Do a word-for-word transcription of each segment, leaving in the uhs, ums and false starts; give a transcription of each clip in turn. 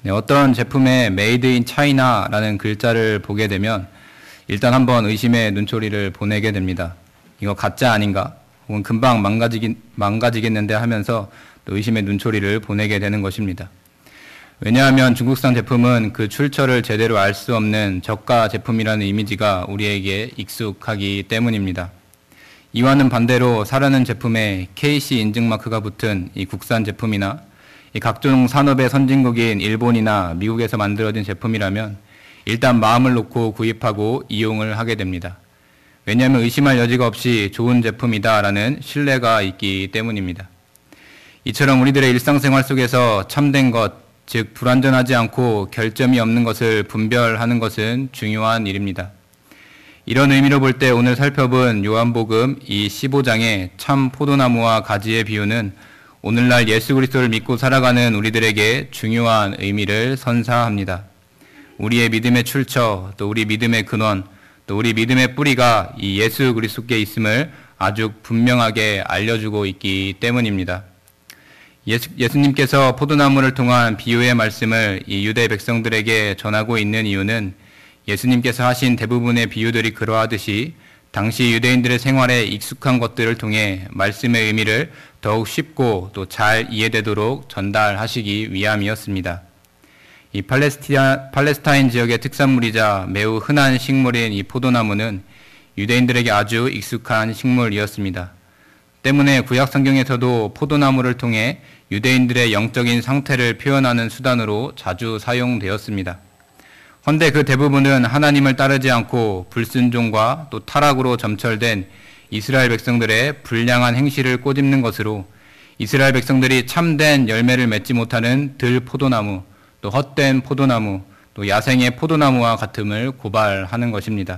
네, 어떤 제품에 메이드 인 차이나라는 글자를 보게 되면 일단 한번 의심의 눈초리를 보내게 됩니다. 이거 가짜 아닌가? 혹은 금방 망가지긴, 망가지겠는데 하면서 또 의심의 눈초리를 보내게 되는 것입니다. 왜냐하면 중국산 제품은 그 출처를 제대로 알 수 없는 저가 제품이라는 이미지가 우리에게 익숙하기 때문입니다. 이와는 반대로 사려는 제품에 케이씨 인증 마크가 붙은 이 국산 제품이나 이 각종 산업의 선진국인 일본이나 미국에서 만들어진 제품이라면 일단 마음을 놓고 구입하고 이용을 하게 됩니다. 왜냐하면 의심할 여지가 없이 좋은 제품이다라는 신뢰가 있기 때문입니다. 이처럼 우리들의 일상생활 속에서 참된 것, 즉 불완전하지 않고 결점이 없는 것을 분별하는 것은 중요한 일입니다. 이런 의미로 볼 때 오늘 살펴본 요한복음 이 십오 장의 참 포도나무와 가지의 비유는 오늘날 예수 그리스도를 믿고 살아가는 우리들에게 중요한 의미를 선사합니다. 우리의 믿음의 출처, 또 우리 믿음의 근원, 또 우리 믿음의 뿌리가 이 예수 그리스도께 있음을 아주 분명하게 알려주고 있기 때문입니다. 예수, 예수님께서 포도나무를 통한 비유의 말씀을 이 유대 백성들에게 전하고 있는 이유는 예수님께서 하신 대부분의 비유들이 그러하듯이 당시 유대인들의 생활에 익숙한 것들을 통해 말씀의 의미를 더욱 쉽고 또 잘 이해되도록 전달하시기 위함이었습니다. 이 팔레스티나, 팔레스타인 지역의 특산물이자 매우 흔한 식물인 이 포도나무는 유대인들에게 아주 익숙한 식물이었습니다. 때문에 구약 성경에서도 포도나무를 통해 유대인들의 영적인 상태를 표현하는 수단으로 자주 사용되었습니다. 헌데 그 대부분은 하나님을 따르지 않고 불순종과 또 타락으로 점철된 이스라엘 백성들의 불량한 행실을 꼬집는 것으로 이스라엘 백성들이 참된 열매를 맺지 못하는 들 포도나무, 또 헛된 포도나무, 또 야생의 포도나무와 같음을 고발하는 것입니다.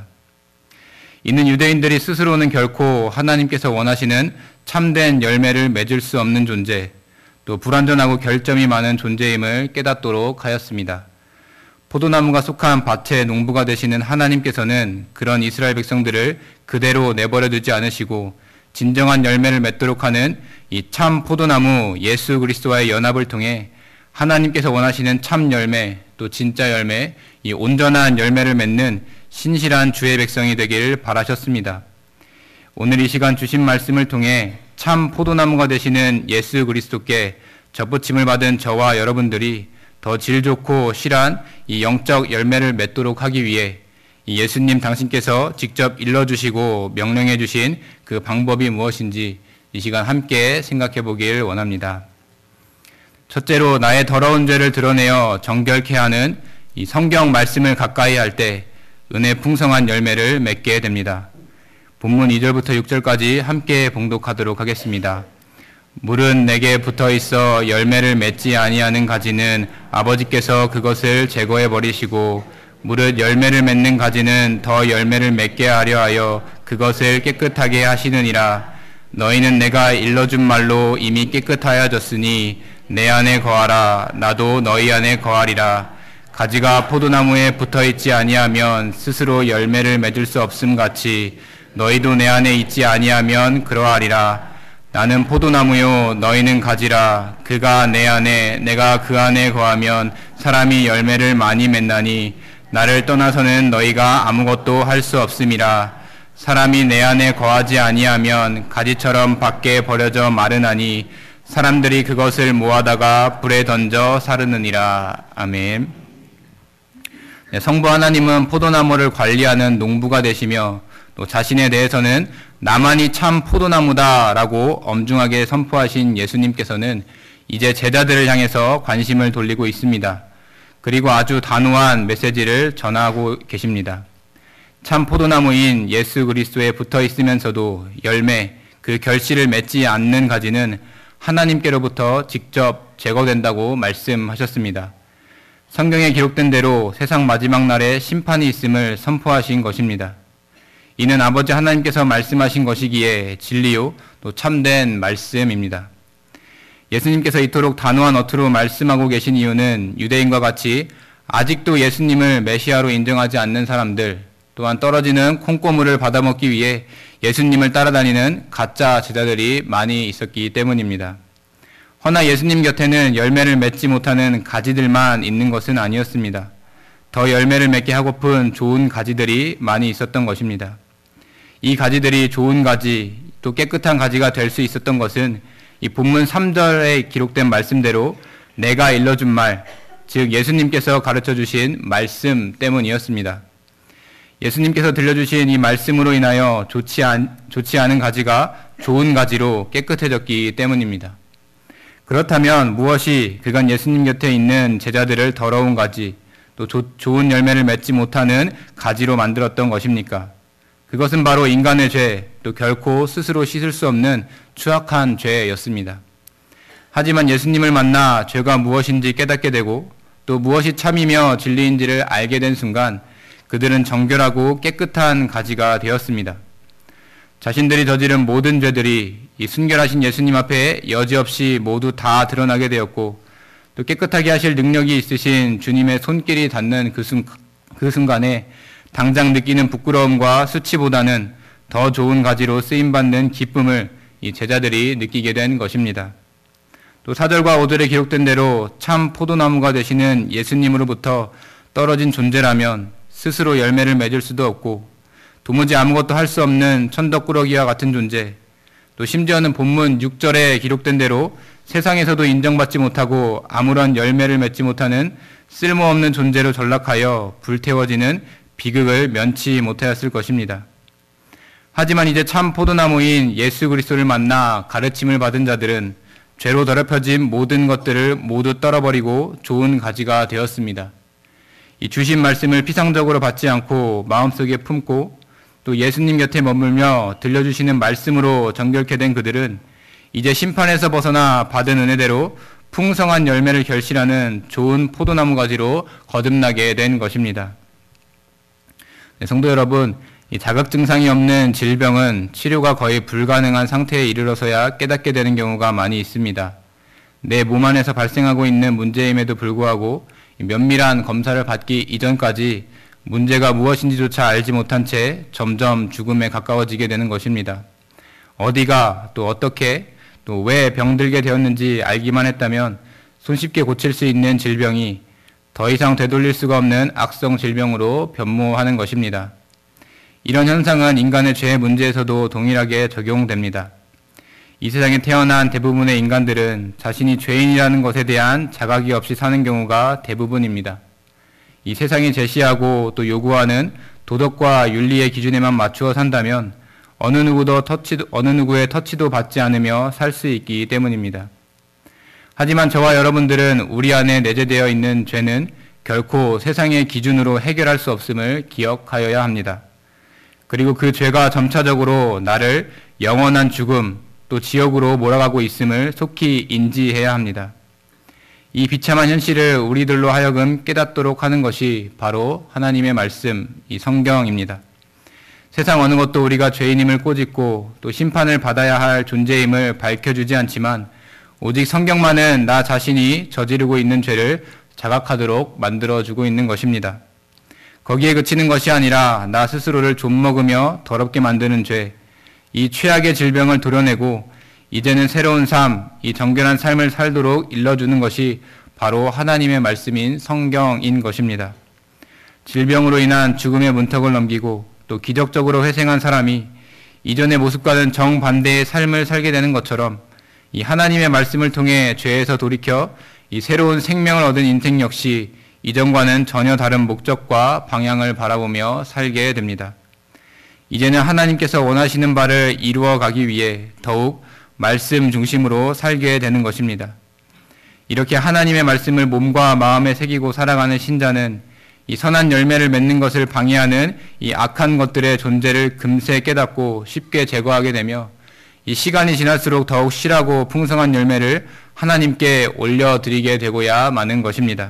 이는 유대인들이 스스로는 결코 하나님께서 원하시는 참된 열매를 맺을 수 없는 존재, 또 불완전하고 결점이 많은 존재임을 깨닫도록 하였습니다. 포도나무가 속한 밭의 농부가 되시는 하나님께서는 그런 이스라엘 백성들을 그대로 내버려 두지 않으시고 진정한 열매를 맺도록 하는 이 참 포도나무 예수 그리스도와의 연합을 통해 하나님께서 원하시는 참 열매, 또 진짜 열매, 이 온전한 열매를 맺는 신실한 주의 백성이 되기를 바라셨습니다. 오늘 이 시간 주신 말씀을 통해 참 포도나무가 되시는 예수 그리스도께 접붙임을 받은 저와 여러분들이 더 질 좋고 실한 이 영적 열매를 맺도록 하기 위해 이 예수님 당신께서 직접 일러주시고 명령해 주신 그 방법이 무엇인지 이 시간 함께 생각해 보길 원합니다. 첫째로 나의 더러운 죄를 드러내어 정결케 하는 이 성경 말씀을 가까이 할 때 은혜 풍성한 열매를 맺게 됩니다. 본문 이 절부터 육 절까지 함께 봉독하도록 하겠습니다. 물은 내게 붙어 있어 열매를 맺지 아니하는 가지는 아버지께서 그것을 제거해 버리시고 무릇 열매를 맺는 가지는 더 열매를 맺게 하려 하여 그것을 깨끗하게 하시느니라. 너희는 내가 일러준 말로 이미 깨끗하여졌으니 내 안에 거하라. 나도 너희 안에 거하리라. 가지가 포도나무에 붙어 있지 아니하면 스스로 열매를 맺을 수 없음 같이 너희도 내 안에 있지 아니하면 그러하리라. 나는 포도나무요 너희는 가지라. 그가 내 안에 내가 그 안에 거하면 사람이 열매를 많이 맺나니 나를 떠나서는 너희가 아무것도 할 수 없음이라. 사람이 내 안에 거하지 아니하면 가지처럼 밖에 버려져 마르나니 사람들이 그것을 모아다가 불에 던져 사르느니라. 아멘. 네, 성부 하나님은 포도나무를 관리하는 농부가 되시며 또 자신에 대해서는 나만이 참 포도나무다라고 엄중하게 선포하신 예수님께서는 이제 제자들을 향해서 관심을 돌리고 있습니다. 그리고 아주 단호한 메시지를 전하고 계십니다. 참 포도나무인 예수 그리스도에 붙어 있으면서도 열매, 그 결실을 맺지 않는 가지는 하나님께로부터 직접 제거된다고 말씀하셨습니다. 성경에 기록된 대로 세상 마지막 날에 심판이 있음을 선포하신 것입니다. 이는 아버지 하나님께서 말씀하신 것이기에 진리요 또 참된 말씀입니다. 예수님께서 이토록 단호한 어투로 말씀하고 계신 이유는 유대인과 같이 아직도 예수님을 메시아로 인정하지 않는 사람들, 또한 떨어지는 콩고물을 받아먹기 위해 예수님을 따라다니는 가짜 제자들이 많이 있었기 때문입니다. 허나 예수님 곁에는 열매를 맺지 못하는 가지들만 있는 것은 아니었습니다. 더 열매를 맺게 하고픈 좋은 가지들이 많이 있었던 것입니다. 이 가지들이 좋은 가지, 또 깨끗한 가지가 될 수 있었던 것은 이 본문 삼 절에 기록된 말씀대로 내가 일러준 말, 즉 예수님께서 가르쳐 주신 말씀 때문이었습니다. 예수님께서 들려주신 이 말씀으로 인하여 좋지, 않, 좋지 않은 가지가 좋은 가지로 깨끗해졌기 때문입니다. 그렇다면 무엇이 그간 예수님 곁에 있는 제자들을 더러운 가지, 또 조, 좋은 열매를 맺지 못하는 가지로 만들었던 것입니까? 그것은 바로 인간의 죄, 또 결코 스스로 씻을 수 없는 추악한 죄였습니다. 하지만 예수님을 만나 죄가 무엇인지 깨닫게 되고 또 무엇이 참이며 진리인지를 알게 된 순간 그들은 정결하고 깨끗한 가지가 되었습니다. 자신들이 저지른 모든 죄들이 이 순결하신 예수님 앞에 여지없이 모두 다 드러나게 되었고 또 깨끗하게 하실 능력이 있으신 주님의 손길이 닿는 그, 순, 그 순간에 당장 느끼는 부끄러움과 수치보다는 더 좋은 가지로 쓰임받는 기쁨을 이 제자들이 느끼게 된 것입니다. 또 사 절과 오 절에 기록된 대로 참 포도나무가 되시는 예수님으로부터 떨어진 존재라면 스스로 열매를 맺을 수도 없고 도무지 아무것도 할 수 없는 천덕꾸러기와 같은 존재, 또 심지어는 본문 육 절에 기록된 대로 세상에서도 인정받지 못하고 아무런 열매를 맺지 못하는 쓸모없는 존재로 전락하여 불태워지는 비극을 면치 못하였을 것입니다. 하지만 이제 참 포도나무인 예수 그리스도를 만나 가르침을 받은 자들은 죄로 더럽혀진 모든 것들을 모두 떨어버리고 좋은 가지가 되었습니다. 이 주신 말씀을 피상적으로 받지 않고 마음속에 품고 또 예수님 곁에 머물며 들려주시는 말씀으로 정결케 된 그들은 이제 심판에서 벗어나 받은 은혜대로 풍성한 열매를 결실하는 좋은 포도나무 가지로 거듭나게 된 것입니다. 네, 성도 여러분, 이 자각 증상이 없는 질병은 치료가 거의 불가능한 상태에 이르러서야 깨닫게 되는 경우가 많이 있습니다. 내 몸 안에서 발생하고 있는 문제임에도 불구하고 면밀한 검사를 받기 이전까지 문제가 무엇인지조차 알지 못한 채 점점 죽음에 가까워지게 되는 것입니다. 어디가 또 어떻게 또 왜 병들게 되었는지 알기만 했다면 손쉽게 고칠 수 있는 질병이 더 이상 되돌릴 수가 없는 악성 질병으로 변모하는 것입니다. 이런 현상은 인간의 죄의 문제에서도 동일하게 적용됩니다. 이 세상에 태어난 대부분의 인간들은 자신이 죄인이라는 것에 대한 자각이 없이 사는 경우가 대부분입니다. 이 세상이 제시하고 또 요구하는 도덕과 윤리의 기준에만 맞추어 산다면 어느 누구도 터치도, 어느 누구의 터치도 받지 않으며 살 수 있기 때문입니다. 하지만 저와 여러분들은 우리 안에 내재되어 있는 죄는 결코 세상의 기준으로 해결할 수 없음을 기억하여야 합니다. 그리고 그 죄가 점차적으로 나를 영원한 죽음, 또 지옥으로 몰아가고 있음을 속히 인지해야 합니다. 이 비참한 현실을 우리들로 하여금 깨닫도록 하는 것이 바로 하나님의 말씀, 이 성경입니다. 세상 어느 것도 우리가 죄인임을 꼬집고 또 심판을 받아야 할 존재임을 밝혀주지 않지만 오직 성경만은 나 자신이 저지르고 있는 죄를 자각하도록 만들어주고 있는 것입니다. 거기에 그치는 것이 아니라 나 스스로를 좀먹으며 더럽게 만드는 죄, 이 최악의 질병을 도려내고 이제는 새로운 삶, 이 정결한 삶을 살도록 일러주는 것이 바로 하나님의 말씀인 성경인 것입니다. 질병으로 인한 죽음의 문턱을 넘기고 또 기적적으로 회생한 사람이 이전의 모습과는 정반대의 삶을 살게 되는 것처럼 이 하나님의 말씀을 통해 죄에서 돌이켜 이 새로운 생명을 얻은 인생 역시 이전과는 전혀 다른 목적과 방향을 바라보며 살게 됩니다. 이제는 하나님께서 원하시는 바를 이루어 가기 위해 더욱 말씀 중심으로 살게 되는 것입니다. 이렇게 하나님의 말씀을 몸과 마음에 새기고 살아가는 신자는 이 선한 열매를 맺는 것을 방해하는 이 악한 것들의 존재를 금세 깨닫고 쉽게 제거하게 되며 이 시간이 지날수록 더욱 실하고 풍성한 열매를 하나님께 올려드리게 되고야 마는 것입니다.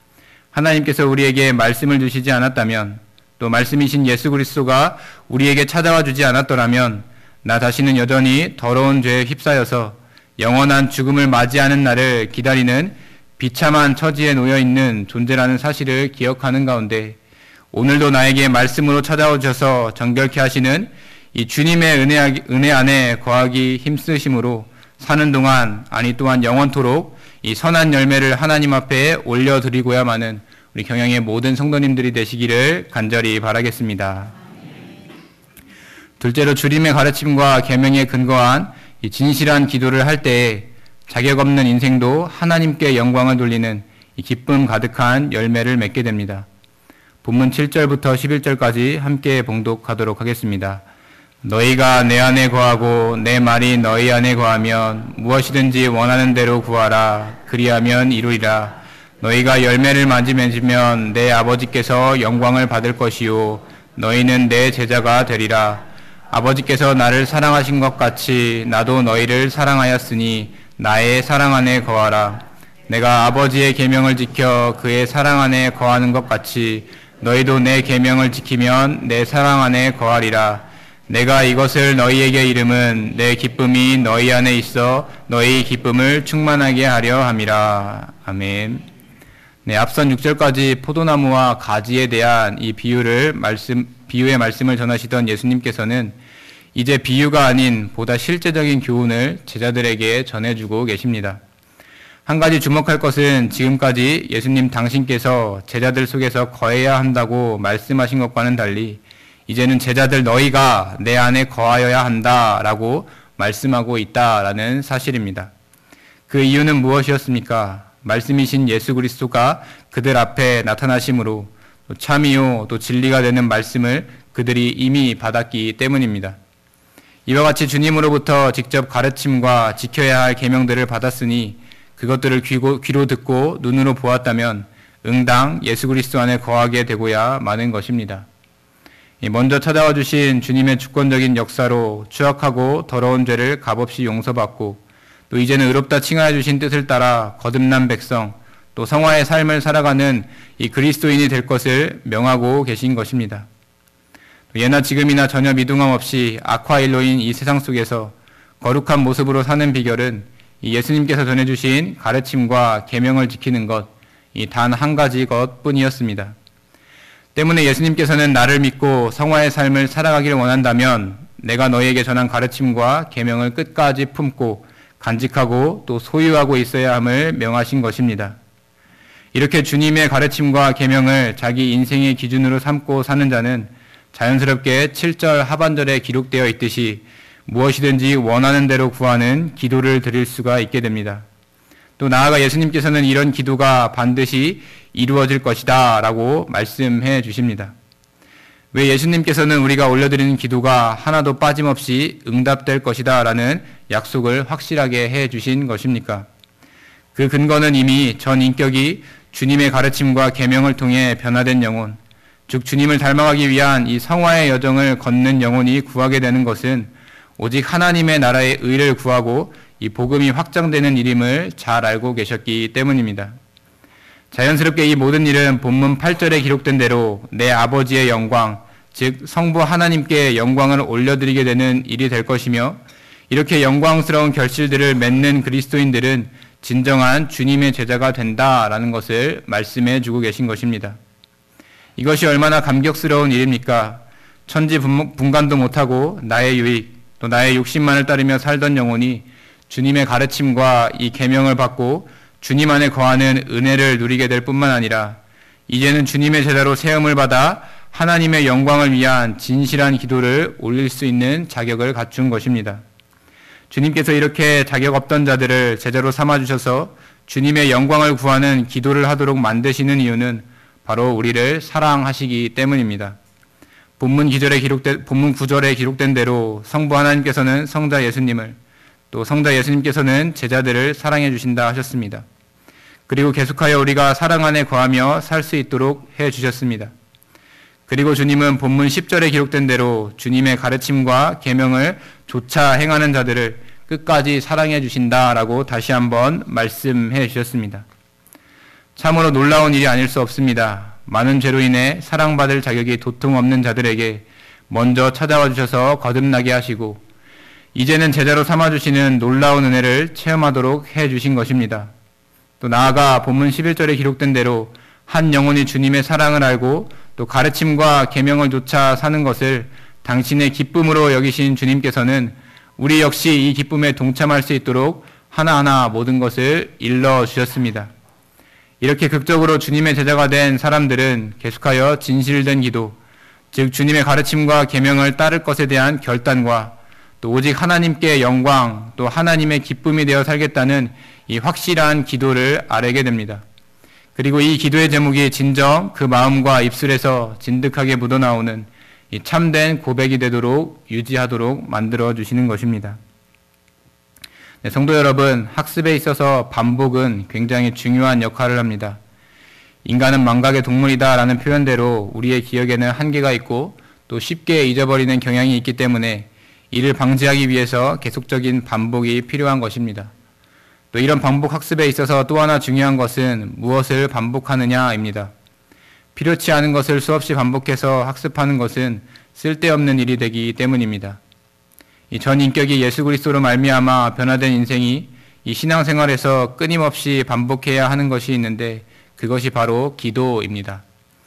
하나님께서 우리에게 말씀을 주시지 않았다면 또 말씀이신 예수 그리스도가 우리에게 찾아와 주지 않았더라면 나 자신은 여전히 더러운 죄에 휩싸여서 영원한 죽음을 맞이하는 날을 기다리는 비참한 처지에 놓여 있는 존재라는 사실을 기억하는 가운데 오늘도 나에게 말씀으로 찾아오셔서 정결케 하시는 이 주님의 은혜, 은혜 안에 거하기 힘쓰심으로 사는 동안, 아니 또한 영원토록 이 선한 열매를 하나님 앞에 올려드리고야만은 우리 경양의 모든 성도님들이 되시기를 간절히 바라겠습니다. 둘째로 주님의 가르침과 계명에 근거한 이 진실한 기도를 할 때에 자격 없는 인생도 하나님께 영광을 돌리는 이 기쁨 가득한 열매를 맺게 됩니다. 본문 칠 절부터 십일 절까지 함께 봉독하도록 하겠습니다. 너희가 내 안에 거하고 내 말이 너희 안에 거하면 무엇이든지 원하는 대로 구하라. 그리하면 이루리라. 너희가 열매를 많이 맺으면 내 아버지께서 영광을 받을 것이요 너희는 내 제자가 되리라. 아버지께서 나를 사랑하신 것 같이 나도 너희를 사랑하였으니 나의 사랑 안에 거하라. 내가 아버지의 계명을 지켜 그의 사랑 안에 거하는 것 같이 너희도 내 계명을 지키면 내 사랑 안에 거하리라. 내가 이것을 너희에게 이름은 내 기쁨이 너희 안에 있어 너희 기쁨을 충만하게 하려 함이라. 아멘. 네, 앞선 육 절까지 포도나무와 가지에 대한 이 비유를 말씀, 비유의 말씀을 전하시던 예수님께서는 이제 비유가 아닌 보다 실제적인 교훈을 제자들에게 전해주고 계십니다. 한 가지 주목할 것은 지금까지 예수님 당신께서 제자들 속에서 거해야 한다고 말씀하신 것과는 달리 이제는 제자들 너희가 내 안에 거하여야 한다라고 말씀하고 있다라는 사실입니다. 그 이유는 무엇이었습니까? 말씀이신 예수 그리스도가 그들 앞에 나타나심으로 참이요 또 진리가 되는 말씀을 그들이 이미 받았기 때문입니다. 이와 같이 주님으로부터 직접 가르침과 지켜야 할 계명들을 받았으니 그것들을 귀고, 귀로 듣고 눈으로 보았다면 응당 예수 그리스도 안에 거하게 되고야 마는 것입니다. 먼저 찾아와 주신 주님의 주권적인 역사로 추악하고 더러운 죄를 값없이 용서받고 또 이제는 의롭다 칭하여 주신 뜻을 따라 거듭난 백성 또 성화의 삶을 살아가는 이 그리스도인이 될 것을 명하고 계신 것입니다. 예나 지금이나 전혀 미동함 없이 악화일로인 이 세상 속에서 거룩한 모습으로 사는 비결은 이 예수님께서 전해주신 가르침과 계명을 지키는 것, 이 단 한 가지 것뿐이었습니다. 때문에 예수님께서는 나를 믿고 성화의 삶을 살아가기를 원한다면 내가 너희에게 전한 가르침과 계명을 끝까지 품고 간직하고 또 소유하고 있어야 함을 명하신 것입니다. 이렇게 주님의 가르침과 계명을 자기 인생의 기준으로 삼고 사는 자는 자연스럽게 칠 절 하반절에 기록되어 있듯이 무엇이든지 원하는 대로 구하는 기도를 드릴 수가 있게 됩니다. 또 나아가 예수님께서는 이런 기도가 반드시 이루어질 것이다 라고 말씀해 주십니다. 왜 예수님께서는 우리가 올려드리는 기도가 하나도 빠짐없이 응답될 것이다 라는 약속을 확실하게 해 주신 것입니까? 그 근거는 이미 전 인격이 주님의 가르침과 계명을 통해 변화된 영혼, 즉 주님을 닮아가기 위한 이 성화의 여정을 걷는 영혼이 구하게 되는 것은 오직 하나님의 나라의 의를 구하고 이 복음이 확장되는 일임을 잘 알고 계셨기 때문입니다. 자연스럽게 이 모든 일은 본문 팔 절에 기록된 대로 내 아버지의 영광, 즉 성부 하나님께 영광을 올려드리게 되는 일이 될 것이며 이렇게 영광스러운 결실들을 맺는 그리스도인들은 진정한 주님의 제자가 된다라는 것을 말씀해 주고 계신 것입니다. 이것이 얼마나 감격스러운 일입니까? 천지 분간도 못하고 나의 유익, 또 나의 욕심만을 따르며 살던 영혼이 주님의 가르침과 이 계명을 받고 주님 안에 거하는 은혜를 누리게 될 뿐만 아니라 이제는 주님의 제자로 세움을 받아 하나님의 영광을 위한 진실한 기도를 올릴 수 있는 자격을 갖춘 것입니다. 주님께서 이렇게 자격 없던 자들을 제자로 삼아주셔서 주님의 영광을 구하는 기도를 하도록 만드시는 이유는 바로 우리를 사랑하시기 때문입니다. 본문 기절에 기록된, 본문 구절에 기록된 대로 성부 하나님께서는 성자 예수님을 또 성자 예수님께서는 제자들을 사랑해 주신다 하셨습니다. 그리고 계속하여 우리가 사랑 안에 거하며 살 수 있도록 해 주셨습니다. 그리고 주님은 본문 십 절에 기록된 대로 주님의 가르침과 계명을 조차 행하는 자들을 끝까지 사랑해 주신다라고 다시 한번 말씀해 주셨습니다. 참으로 놀라운 일이 아닐 수 없습니다. 많은 죄로 인해 사랑받을 자격이 도통 없는 자들에게 먼저 찾아와 주셔서 거듭나게 하시고 이제는 제자로 삼아주시는 놀라운 은혜를 체험하도록 해주신 것입니다. 또 나아가 본문 십일 절에 기록된 대로 한 영혼이 주님의 사랑을 알고 또 가르침과 계명을 조차 사는 것을 당신의 기쁨으로 여기신 주님께서는 우리 역시 이 기쁨에 동참할 수 있도록 하나하나 모든 것을 일러 주셨습니다. 이렇게 극적으로 주님의 제자가 된 사람들은 계속하여 진실된 기도, 즉 주님의 가르침과 계명을 따를 것에 대한 결단과 또 오직 하나님께 영광, 또 하나님의 기쁨이 되어 살겠다는 이 확실한 기도를 아뢰게 됩니다. 그리고 이 기도의 제목이 진정 그 마음과 입술에서 진득하게 묻어나오는 이 참된 고백이 되도록 유지하도록 만들어 주시는 것입니다. 네, 성도 여러분, 학습에 있어서 반복은 굉장히 중요한 역할을 합니다. 인간은 망각의 동물이다라는 표현대로 우리의 기억에는 한계가 있고 또 쉽게 잊어버리는 경향이 있기 때문에 이를 방지하기 위해서 계속적인 반복이 필요한 것입니다. 또 이런 반복 학습에 있어서 또 하나 중요한 것은 무엇을 반복하느냐입니다. 필요치 않은 것을 수없이 반복해서 학습하는 것은 쓸데없는 일이 되기 때문입니다. 이 전 인격이 예수 그리스도로 말미암아 변화된 인생이 이 신앙생활에서 끊임없이 반복해야 하는 것이 있는데 그것이 바로 기도입니다.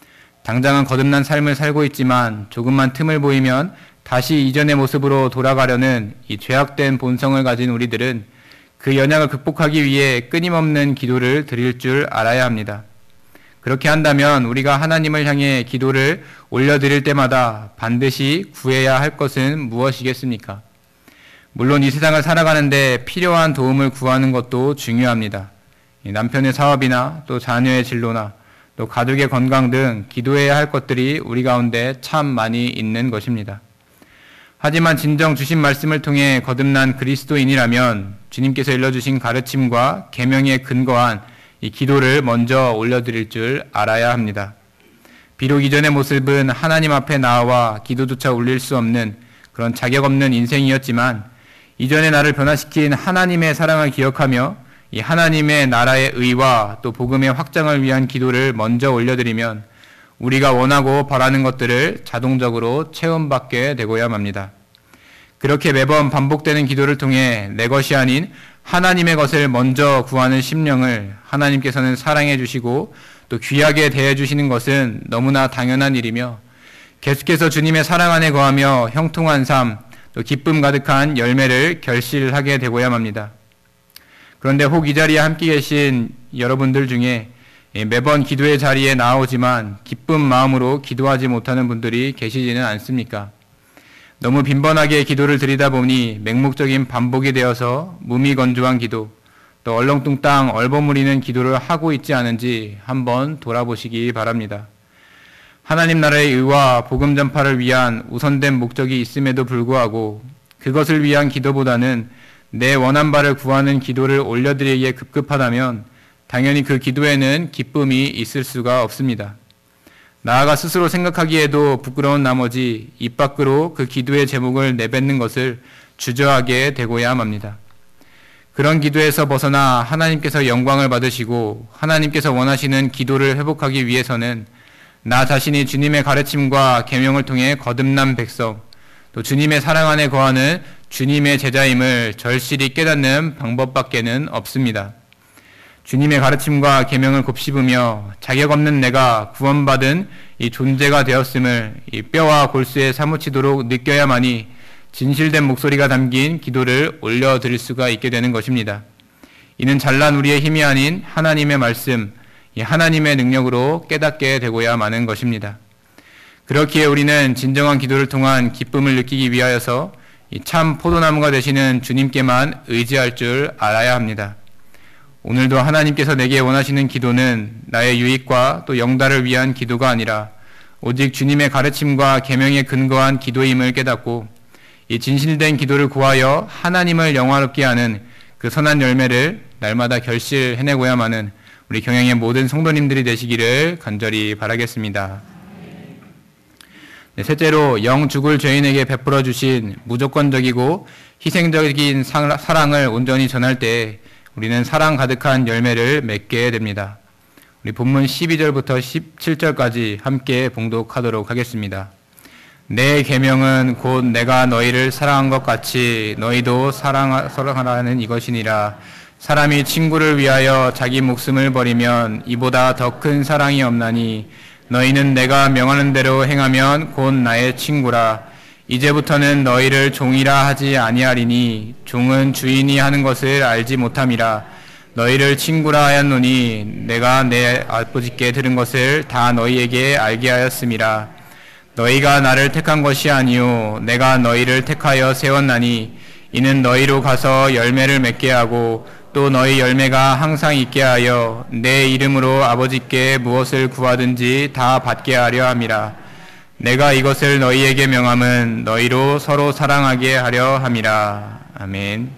당장은 거듭난 삶을 살고 있지만 조금만 틈을 보이면 다시 이전의 모습으로 돌아가려는 이 죄악된 본성을 가진 우리들은 그 연약을 극복하기 위해 끊임없는 기도를 드릴 줄 알아야 합니다. 그렇게 한다면 우리가 하나님을 향해 기도를 올려드릴 때마다 반드시 구해야 할 것은 무엇이겠습니까? 물론 이 세상을 살아가는데 필요한 도움을 구하는 것도 중요합니다. 남편의 사업이나 또 자녀의 진로나 또 가족의 건강 등 기도해야 할 것들이 우리 가운데 참 많이 있는 것입니다. 하지만 진정 주신 말씀을 통해 거듭난 그리스도인이라면 주님께서 일러주신 가르침과 계명에 근거한 이 기도를 먼저 올려드릴 줄 알아야 합니다. 비록 이전의 모습은 하나님 앞에 나와 기도조차 올릴 수 없는 그런 자격 없는 인생이었지만 이전의 나를 변화시킨 하나님의 사랑을 기억하며 이 하나님의 나라의 의와 또 복음의 확장을 위한 기도를 먼저 올려드리면 우리가 원하고 바라는 것들을 자동적으로 체험받게 되고야 합니다. 그렇게 매번 반복되는 기도를 통해 내 것이 아닌 하나님의 것을 먼저 구하는 심령을 하나님께서는 사랑해 주시고 또 귀하게 대해 주시는 것은 너무나 당연한 일이며 계속해서 주님의 사랑 안에 거하며 형통한 삶, 또 기쁨 가득한 열매를 결실하게 되고야 합니다. 그런데 혹 이 자리에 함께 계신 여러분들 중에 매번 기도의 자리에 나오지만 기쁜 마음으로 기도하지 못하는 분들이 계시지는 않습니까? 너무 빈번하게 기도를 드리다 보니 맹목적인 반복이 되어서 무미건조한 기도, 또 얼렁뚱땅 얼버무리는 기도를 하고 있지 않은지 한번 돌아보시기 바랍니다. 하나님 나라의 의와 복음 전파를 위한 우선된 목적이 있음에도 불구하고 그것을 위한 기도보다는 내 원한 바를 구하는 기도를 올려드리기에 급급하다면 당연히 그 기도에는 기쁨이 있을 수가 없습니다. 나아가 스스로 생각하기에도 부끄러운 나머지 입 밖으로 그 기도의 제목을 내뱉는 것을 주저하게 되고야 합니다. 그런 기도에서 벗어나 하나님께서 영광을 받으시고 하나님께서 원하시는 기도를 회복하기 위해서는 나 자신이 주님의 가르침과 계명을 통해 거듭난 백성, 또 주님의 사랑 안에 거하는 주님의 제자임을 절실히 깨닫는 방법밖에는 없습니다. 주님의 가르침과 계명을 곱씹으며 자격 없는 내가 구원받은 이 존재가 되었음을 이 뼈와 골수에 사무치도록 느껴야만이 진실된 목소리가 담긴 기도를 올려드릴 수가 있게 되는 것입니다. 이는 잘난 우리의 힘이 아닌 하나님의 말씀, 이 하나님의 능력으로 깨닫게 되고야 마는 것입니다. 그렇기에 우리는 진정한 기도를 통한 기쁨을 느끼기 위하여서 이 참 포도나무가 되시는 주님께만 의지할 줄 알아야 합니다. 오늘도 하나님께서 내게 원하시는 기도는 나의 유익과 또 영달을 위한 기도가 아니라 오직 주님의 가르침과 계명에 근거한 기도임을 깨닫고 이 진실된 기도를 구하여 하나님을 영화롭게 하는 그 선한 열매를 날마다 결실해내고야만은 우리 경영의 모든 성도님들이 되시기를 간절히 바라겠습니다. 네, 셋째로 영 죽을 죄인에게 베풀어 주신 무조건적이고 희생적인 사랑을 온전히 전할 때 우리는 사랑 가득한 열매를 맺게 됩니다. 우리 본문 십이 절부터 십칠 절까지 함께 봉독하도록 하겠습니다. 내 계명은 곧 내가 너희를 사랑한 것 같이 너희도 사랑, 사랑하라는 이것이니라. 사람이 친구를 위하여 자기 목숨을 버리면 이보다 더 큰 사랑이 없나니 너희는 내가 명하는 대로 행하면 곧 나의 친구라. 이제부터는 너희를 종이라 하지 아니하리니 종은 주인이 하는 것을 알지 못함이라. 너희를 친구라 하였노니 내가 내 아버지께 들은 것을 다 너희에게 알게 하였음이라. 너희가 나를 택한 것이 아니요 내가 너희를 택하여 세웠나니 이는 너희로 가서 열매를 맺게 하고 또 너희 열매가 항상 있게 하여 내 이름으로 아버지께 무엇을 구하든지 다 받게 하려 함이라. 내가 이것을 너희에게 명함은 너희로 서로 사랑하게 하려 함이라. 아멘.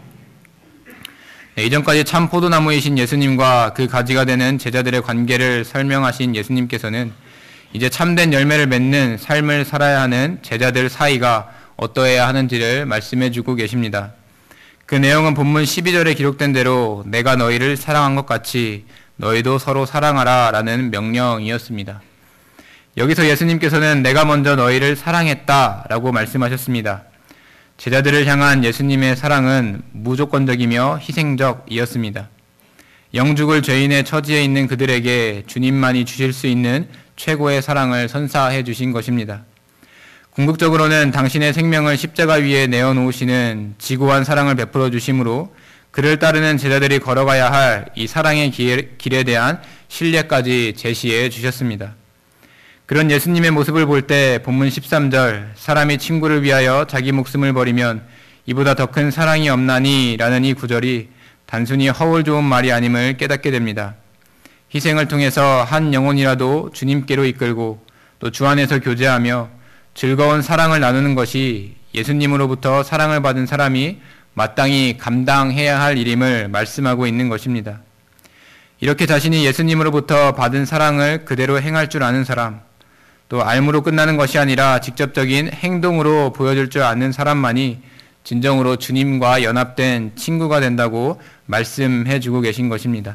네, 이전까지 참 포도나무이신 예수님과 그 가지가 되는 제자들의 관계를 설명하신 예수님께서는 이제 참된 열매를 맺는 삶을 살아야 하는 제자들 사이가 어떠해야 하는지를 말씀해 주고 계십니다. 그 내용은 본문 십이 절에 기록된 대로 내가 너희를 사랑한 것 같이 너희도 서로 사랑하라 라는 명령이었습니다. 여기서 예수님께서는 내가 먼저 너희를 사랑했다 라고 말씀하셨습니다. 제자들을 향한 예수님의 사랑은 무조건적이며 희생적이었습니다. 영죽을 죄인의 처지에 있는 그들에게 주님만이 주실 수 있는 최고의 사랑을 선사해 주신 것입니다. 궁극적으로는 당신의 생명을 십자가 위에 내어놓으시는 지고한 사랑을 베풀어 주심으로 그를 따르는 제자들이 걸어가야 할 이 사랑의 길에 대한 신뢰까지 제시해 주셨습니다. 그런 예수님의 모습을 볼 때 본문 십삼 절 사람이 친구를 위하여 자기 목숨을 버리면 이보다 더 큰 사랑이 없나니 라는 이 구절이 단순히 허울 좋은 말이 아님을 깨닫게 됩니다. 희생을 통해서 한 영혼이라도 주님께로 이끌고 또 주 안에서 교제하며 즐거운 사랑을 나누는 것이 예수님으로부터 사랑을 받은 사람이 마땅히 감당해야 할 일임을 말씀하고 있는 것입니다. 이렇게 자신이 예수님으로부터 받은 사랑을 그대로 행할 줄 아는 사람, 또 알무로 끝나는 것이 아니라 직접적인 행동으로 보여줄 줄 아는 사람만이 진정으로 주님과 연합된 친구가 된다고 말씀해 주고 계신 것입니다.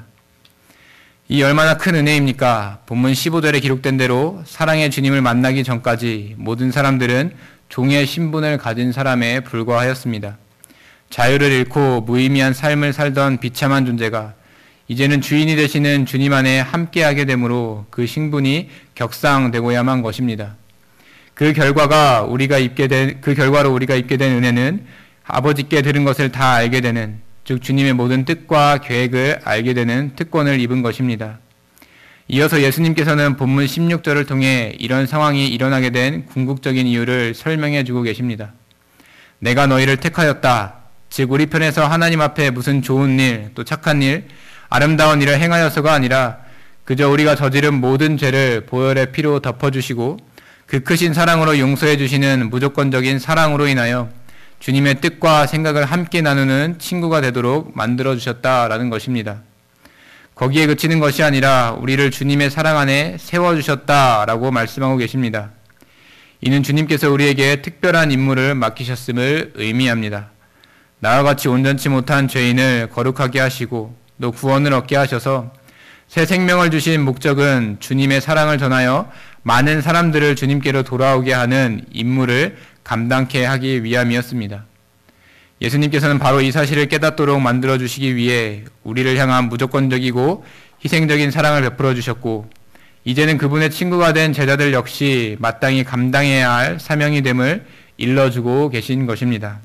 이 얼마나 큰 은혜입니까? 본문 십오 절에 기록된 대로 사랑의 주님을 만나기 전까지 모든 사람들은 종의 신분을 가진 사람에 불과하였습니다. 자유를 잃고 무의미한 삶을 살던 비참한 존재가 이제는 주인이 되시는 주님 안에 함께하게 되므로 그 신분이 격상되고야만 것입니다. 그 결과가 우리가 입게 된, 그 결과로 우리가 입게 된 은혜는 아버지께 들은 것을 다 알게 되는, 즉 주님의 모든 뜻과 계획을 알게 되는 특권을 입은 것입니다. 이어서 예수님께서는 본문 십육 절을 통해 이런 상황이 일어나게 된 궁극적인 이유를 설명해 주고 계십니다. 내가 너희를 택하였다. 즉 우리 편에서 하나님 앞에 무슨 좋은 일, 또 착한 일, 아름다운 일을 행하여서가 아니라 그저 우리가 저지른 모든 죄를 보혈의 피로 덮어주시고 그 크신 사랑으로 용서해 주시는 무조건적인 사랑으로 인하여 주님의 뜻과 생각을 함께 나누는 친구가 되도록 만들어주셨다라는 것입니다. 거기에 그치는 것이 아니라 우리를 주님의 사랑 안에 세워주셨다라고 말씀하고 계십니다. 이는 주님께서 우리에게 특별한 임무를 맡기셨음을 의미합니다. 나와 같이 온전치 못한 죄인을 거룩하게 하시고 또 구원을 얻게 하셔서 새 생명을 주신 목적은 주님의 사랑을 전하여 많은 사람들을 주님께로 돌아오게 하는 임무를 감당케 하기 위함이었습니다. 예수님께서는 바로 이 사실을 깨닫도록 만들어주시기 위해 우리를 향한 무조건적이고 희생적인 사랑을 베풀어 주셨고 이제는 그분의 친구가 된 제자들 역시 마땅히 감당해야 할 사명이 됨을 일러주고 계신 것입니다.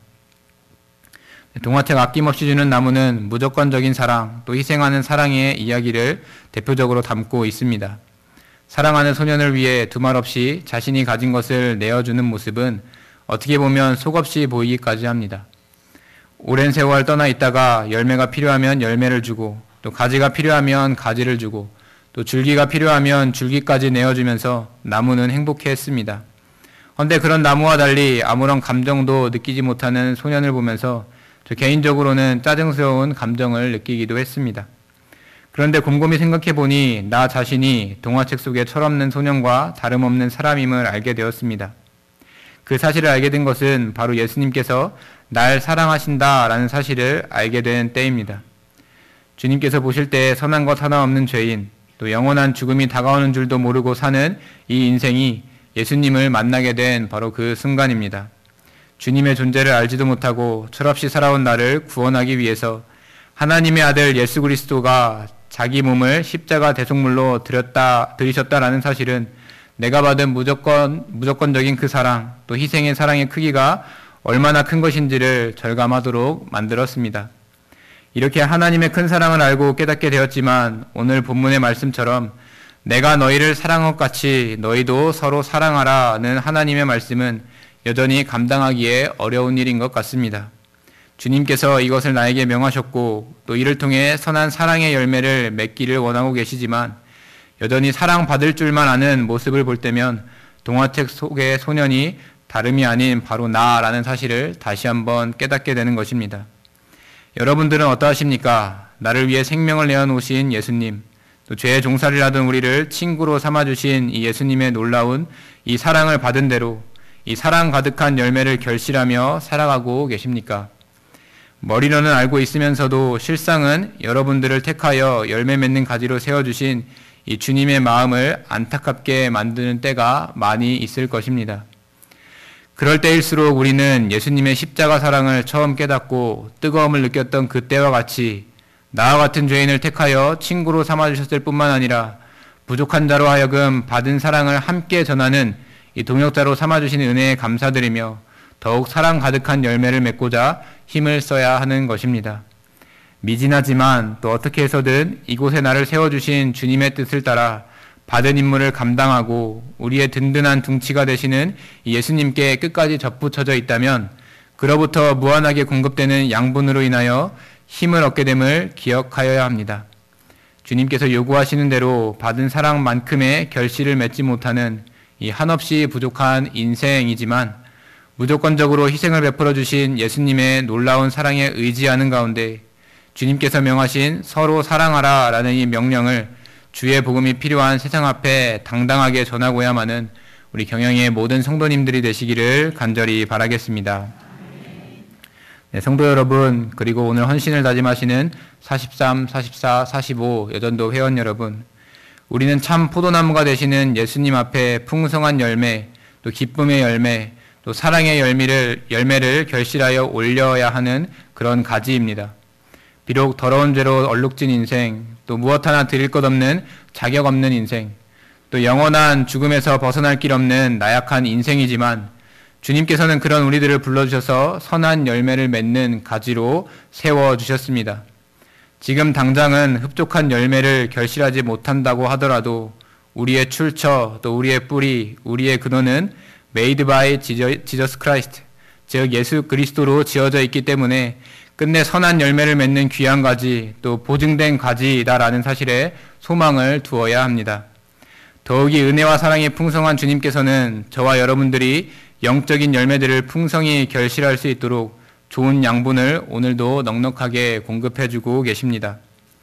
동화책 아낌없이 주는 나무는 무조건적인 사랑, 또 희생하는 사랑의 이야기를 대표적으로 담고 있습니다. 사랑하는 소년을 위해 두말 없이 자신이 가진 것을 내어주는 모습은 어떻게 보면 속없이 보이기까지 합니다. 오랜 세월 떠나 있다가 열매가 필요하면 열매를 주고 또 가지가 필요하면 가지를 주고 또 줄기가 필요하면 줄기까지 내어주면서 나무는 행복해했습니다. 그런데 그런 나무와 달리 아무런 감정도 느끼지 못하는 소년을 보면서 저 개인적으로는 짜증스러운 감정을 느끼기도 했습니다. 그런데 곰곰이 생각해보니 나 자신이 동화책 속의 철없는 소년과 다름없는 사람임을 알게 되었습니다. 그 사실을 알게 된 것은 바로 예수님께서 날 사랑하신다라는 사실을 알게 된 때입니다. 주님께서 보실 때 선한 것 하나 없는 죄인, 또 영원한 죽음이 다가오는 줄도 모르고 사는 이 인생이 예수님을 만나게 된 바로 그 순간입니다. 주님의 존재를 알지도 못하고 철없이 살아온 나를 구원하기 위해서 하나님의 아들 예수 그리스도가 자기 몸을 십자가 대속물로 드렸다, 들이셨다라는 사실은 내가 받은 무조건, 무조건적인 그 사랑, 또 희생의 사랑의 크기가 얼마나 큰 것인지를 절감하도록 만들었습니다. 이렇게 하나님의 큰 사랑을 알고 깨닫게 되었지만 오늘 본문의 말씀처럼 내가 너희를 사랑한 것 같이 너희도 서로 사랑하라는 하나님의 말씀은 여전히 감당하기에 어려운 일인 것 같습니다. 주님께서 이것을 나에게 명하셨고 또 이를 통해 선한 사랑의 열매를 맺기를 원하고 계시지만 여전히 사랑받을 줄만 아는 모습을 볼 때면 동화책 속의 소년이 다름이 아닌 바로 나라는 사실을 다시 한번 깨닫게 되는 것입니다. 여러분들은 어떠하십니까? 나를 위해 생명을 내어놓으신 예수님, 또 죄의 종살이를 하던 우리를 친구로 삼아주신 이 예수님의 놀라운 이 사랑을 받은 대로 이 사랑 가득한 열매를 결실하며 살아가고 계십니까? 머리로는 알고 있으면서도 실상은 여러분들을 택하여 열매 맺는 가지로 세워주신 이 주님의 마음을 안타깝게 만드는 때가 많이 있을 것입니다. 그럴 때일수록 우리는 예수님의 십자가 사랑을 처음 깨닫고 뜨거움을 느꼈던 그때와 같이 나와 같은 죄인을 택하여 친구로 삼아주셨을 뿐만 아니라 부족한 자로 하여금 받은 사랑을 함께 전하는 이 동역자로 삼아주신 은혜에 감사드리며 더욱 사랑 가득한 열매를 맺고자 힘을 써야 하는 것입니다. 미진하지만 또 어떻게 해서든 이곳에 나를 세워주신 주님의 뜻을 따라 받은 임무를 감당하고 우리의 든든한 둥치가 되시는 예수님께 끝까지 접붙여져 있다면 그로부터 무한하게 공급되는 양분으로 인하여 힘을 얻게 됨을 기억하여야 합니다. 주님께서 요구하시는 대로 받은 사랑만큼의 결실을 맺지 못하는 이 한없이 부족한 인생이지만 무조건적으로 희생을 베풀어 주신 예수님의 놀라운 사랑에 의지하는 가운데 주님께서 명하신 서로 사랑하라 라는 이 명령을 주의 복음이 필요한 세상 앞에 당당하게 전하고야만은 우리 경영의 모든 성도님들이 되시기를 간절히 바라겠습니다. 네, 성도 여러분, 그리고 오늘 헌신을 다짐하시는 사십삼, 사십사, 사십오 여전도 회원 여러분, 우리는 참 포도나무가 되시는 예수님 앞에 풍성한 열매, 또 기쁨의 열매, 또 사랑의 열매를, 열매를 결실하여 올려야 하는 그런 가지입니다. 비록 더러운 죄로 얼룩진 인생, 또 무엇 하나 드릴 것 없는 자격 없는 인생, 또 영원한 죽음에서 벗어날 길 없는 나약한 인생이지만 주님께서는 그런 우리들을 불러주셔서 선한 열매를 맺는 가지로 세워주셨습니다. 지금 당장은 흡족한 열매를 결실하지 못한다고 하더라도 우리의 출처, 또 우리의 뿌리, 우리의 근원은 made by Jesus Christ, 즉 예수 그리스도로 지어져 있기 때문에 끝내 선한 열매를 맺는 귀한 가지, 또 보증된 가지이다라는 사실에 소망을 두어야 합니다. 더욱이 은혜와 사랑이 풍성한 주님께서는 저와 여러분들이 영적인 열매들을 풍성히 결실할 수 있도록 좋은 양분을 오늘도 넉넉하게 공급해주고 계십니다.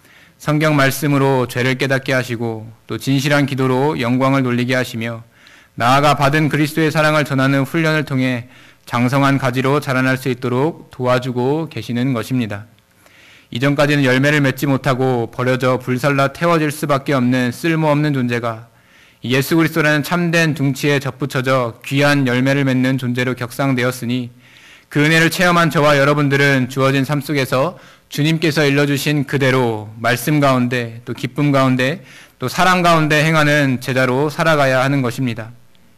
성경 말씀으로 죄를 깨닫게 하시고 또 진실한 기도로 영광을 돌리게 하시며 나아가 받은 그리스도의 사랑을 전하는 훈련을 통해 장성한 가지로 자라날 수 있도록 도와주고 계시는 것입니다. 이전까지는 열매를 맺지 못하고 버려져 불살라 태워질 수밖에 없는 쓸모없는 존재가 예수 그리스도라는 참된 둥치에 접붙여져 귀한 열매를 맺는 존재로 격상되었으니 그 은혜를 체험한 저와 여러분들은 주어진 삶 속에서 주님께서 일러주신 그대로 말씀 가운데 또 기쁨 가운데 또 사랑 가운데 행하는 제자로 살아가야 하는 것입니다.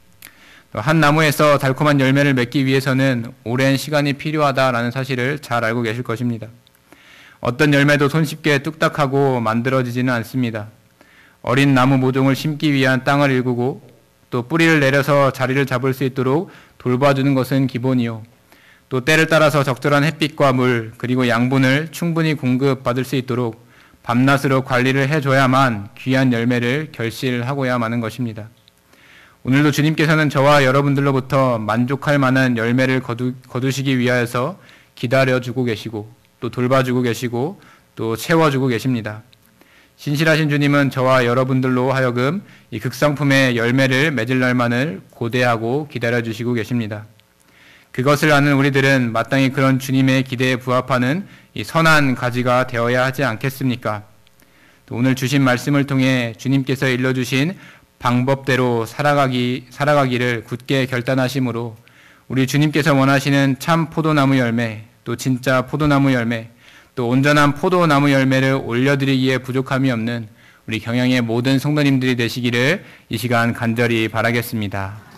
또 한 나무에서 달콤한 열매를 맺기 위해서는 오랜 시간이 필요하다라는 사실을 잘 알고 계실 것입니다. 어떤 열매도 손쉽게 뚝딱하고 만들어지지는 않습니다. 어린 나무 모종을 심기 위한 땅을 일구고 또 뿌리를 내려서 자리를 잡을 수 있도록 돌봐주는 것은 기본이요. 또 때를 따라서 적절한 햇빛과 물 그리고 양분을 충분히 공급받을 수 있도록 밤낮으로 관리를 해줘야만 귀한 열매를 결실하고야 마는 것입니다. 오늘도 주님께서는 저와 여러분들로부터 만족할 만한 열매를 거두, 거두시기 위하여서 기다려주고 계시고 또 돌봐주고 계시고 또 채워주고 계십니다. 신실하신 주님은 저와 여러분들로 하여금 이 극상품의 열매를 맺을 날만을 고대하고 기다려주시고 계십니다. 그것을 아는 우리들은 마땅히 그런 주님의 기대에 부합하는 이 선한 가지가 되어야 하지 않겠습니까? 또 오늘 주신 말씀을 통해 주님께서 일러주신 방법대로 살아가기, 살아가기를 굳게 결단하심으로 우리 주님께서 원하시는 참 포도나무 열매, 또 진짜 포도나무 열매, 또 온전한 포도나무 열매를 올려드리기에 부족함이 없는 우리 경영의 모든 성도님들이 되시기를 이 시간 간절히 바라겠습니다.